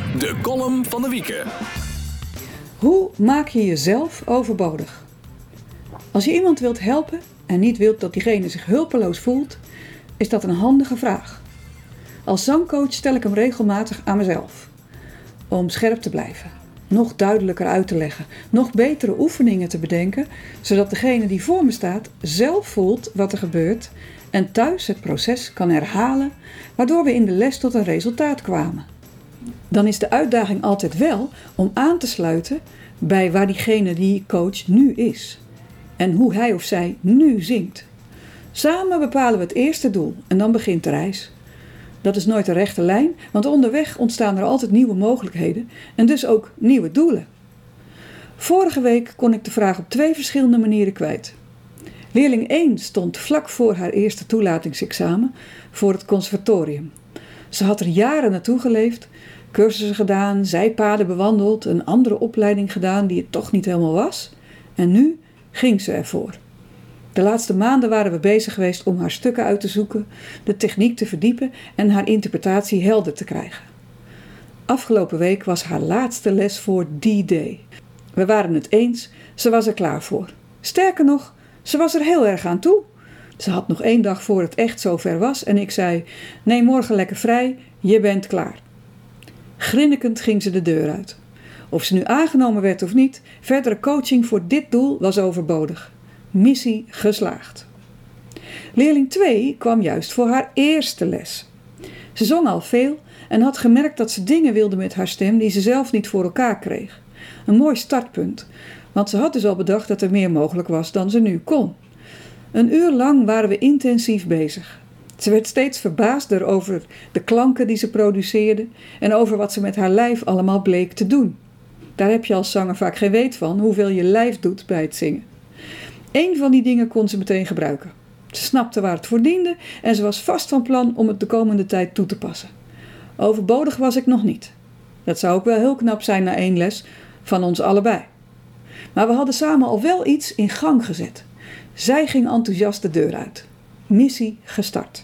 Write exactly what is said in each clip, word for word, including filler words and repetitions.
De column van de Wieke. Hoe maak je jezelf overbodig? Als je iemand wilt helpen en niet wilt dat diegene zich hulpeloos voelt, is dat een handige vraag. Als zangcoach stel ik hem regelmatig aan mezelf. Om scherp te blijven, nog duidelijker uit te leggen, nog betere oefeningen te bedenken, zodat degene die voor me staat zelf voelt wat er gebeurt en thuis het proces kan herhalen, waardoor we in de les tot een resultaat kwamen. Dan is de uitdaging altijd wel om aan te sluiten bij waar diegene die ik coach nu is en hoe hij of zij nu zingt. Samen bepalen we het eerste doel en dan begint de reis. Dat is nooit een rechte lijn, want onderweg ontstaan er altijd nieuwe mogelijkheden en dus ook nieuwe doelen. Vorige week kon ik de vraag op twee verschillende manieren kwijt. Leerling één stond vlak voor haar eerste toelatingsexamen voor het conservatorium. Ze had er jaren naartoe geleefd, cursussen gedaan, zijpaden bewandeld, een andere opleiding gedaan die het toch niet helemaal was. En nu ging ze ervoor. De laatste maanden waren we bezig geweest om haar stukken uit te zoeken, de techniek te verdiepen en haar interpretatie helder te krijgen. Afgelopen week was haar laatste les voor die day. We waren het eens, ze was er klaar voor. Sterker nog, ze was er heel erg aan toe. Ze had nog één dag voor het echt zover was en ik zei, neem morgen lekker vrij, je bent klaar. Grinnikend ging ze de deur uit. Of ze nu aangenomen werd of niet, verdere coaching voor dit doel was overbodig. Missie geslaagd. Leerling twee kwam juist voor haar eerste les. Ze zong al veel en had gemerkt dat ze dingen wilde met haar stem die ze zelf niet voor elkaar kreeg. Een mooi startpunt, want ze had dus al bedacht dat er meer mogelijk was dan ze nu kon. Een uur lang waren we intensief bezig. Ze werd steeds verbaasder over de klanken die ze produceerde en over wat ze met haar lijf allemaal bleek te doen. Daar heb je als zanger vaak geen weet van, hoeveel je lijf doet bij het zingen. Eén van die dingen kon ze meteen gebruiken. Ze snapte waar het voor diende en ze was vast van plan om het de komende tijd toe te passen. Overbodig was ik nog niet. Dat zou ook wel heel knap zijn na één les van ons allebei. Maar we hadden samen al wel iets in gang gezet. Zij ging enthousiast de deur uit. Missie gestart.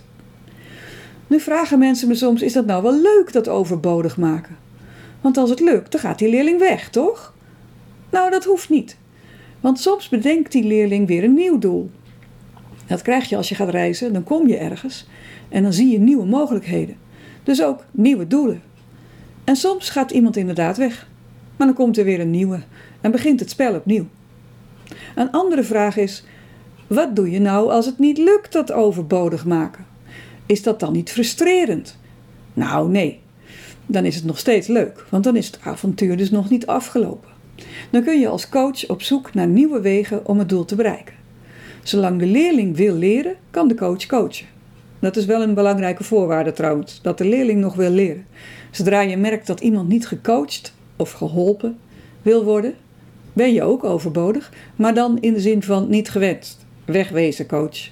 Nu vragen mensen me soms, is dat nou wel leuk dat overbodig maken? Want als het lukt, dan gaat die leerling weg, toch? Nou, dat hoeft niet. Want soms bedenkt die leerling weer een nieuw doel. Dat krijg je als je gaat reizen, dan kom je ergens en dan zie je nieuwe mogelijkheden. Dus ook nieuwe doelen. En soms gaat iemand inderdaad weg. Maar dan komt er weer een nieuwe en begint het spel opnieuw. Een andere vraag is, wat doe je nou als het niet lukt dat overbodig maken? Is dat dan niet frustrerend? Nou, nee. Dan is het nog steeds leuk, want dan is het avontuur dus nog niet afgelopen. Dan kun je als coach op zoek naar nieuwe wegen om het doel te bereiken. Zolang de leerling wil leren, kan de coach coachen. Dat is wel een belangrijke voorwaarde trouwens, dat de leerling nog wil leren. Zodra je merkt dat iemand niet gecoacht of geholpen wil worden, ben je ook overbodig, maar dan in de zin van niet gewenst. Wegwezen coach.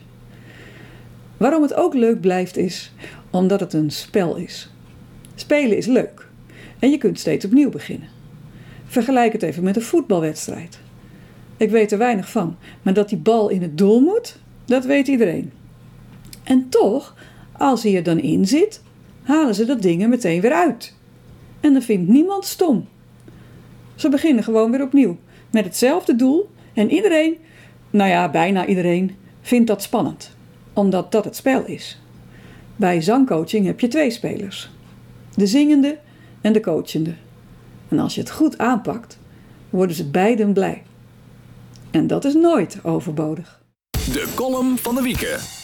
Waarom het ook leuk blijft is, omdat het een spel is. Spelen is leuk en je kunt steeds opnieuw beginnen. Vergelijk het even met een voetbalwedstrijd. Ik weet er weinig van, maar dat die bal in het doel moet, dat weet iedereen. En toch, als hij er dan in zit, halen ze dat ding er meteen weer uit. En dan vindt niemand stom. Ze beginnen gewoon weer opnieuw, met hetzelfde doel en iedereen, nou ja, bijna iedereen, vindt dat spannend, omdat dat het spel is. Bij zangcoaching heb je twee spelers. De zingende en de coachende. En als je het goed aanpakt, worden ze beiden blij. En dat is nooit overbodig. De column van de Wieke.